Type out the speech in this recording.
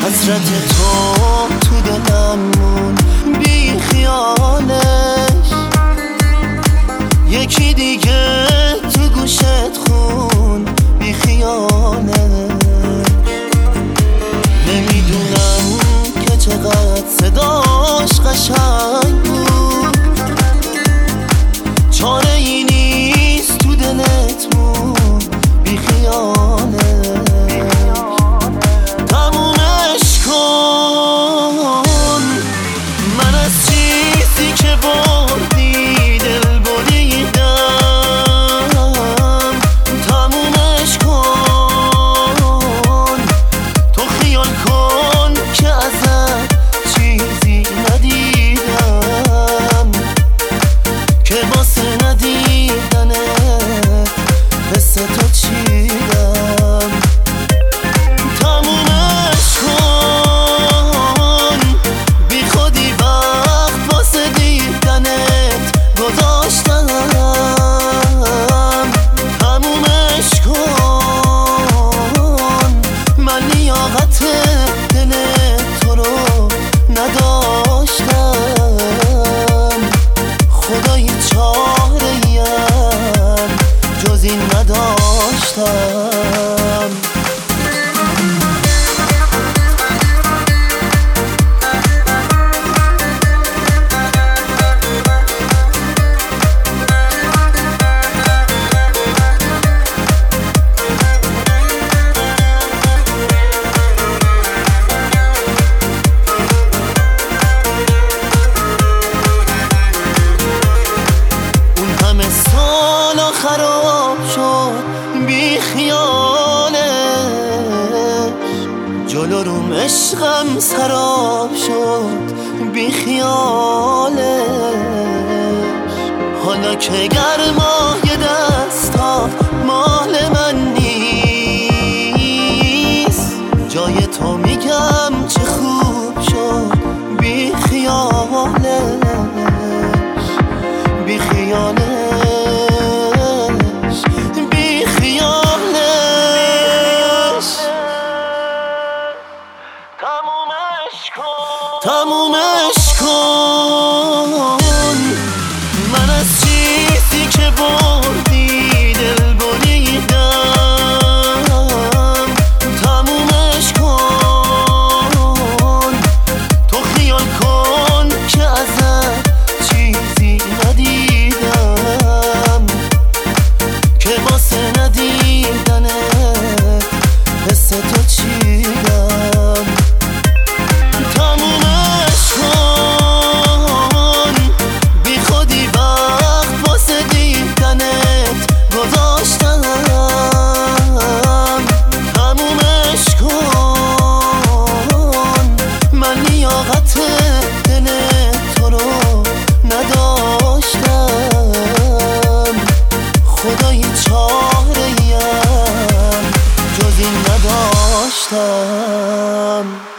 حسرت تو دلم مون بی خیالش، یکی دیگه تو گوشت خون بی خیالش. نمیدونم که چقدر صداش قشنگ بود، چاره ای نیست تو دلت مون بی خیالش. تمومش کن، من از چیزی که بردی دل بریدم. تمومش کن، تو خیال کن که ازت چیزی ندیدم، که واسه ندیدنه حس تو چیدم. تمومش کن، بی خودی وقت واسه دیدنت گذاشتم. تمومش کن، من لیاقت دل تو رو نداشتم. خدای چاره‌ایم جز این نداشتم. سالا خراب شد بی خیالش، جلو روم عشقم سراب شد بی خیالش. حالا که گرمای دستا مال من نیست، جای تو میگم چه خوب شد بی خیالش. بی خیالش، بی خیالش. تمومش کن، من از چیزی که بردی دل بریدم. تمومش کن، تو خیال کن که ازت چیزی ندیدم، که واسه ندیدنه حس تو چیدم. تمومش کن، بی خودی وقت واسه دیدنت گذاشتم. تمومش کن، من لیاقت دل تو رو نداشتم. خدای چاره‌ایم جز این نداشتم.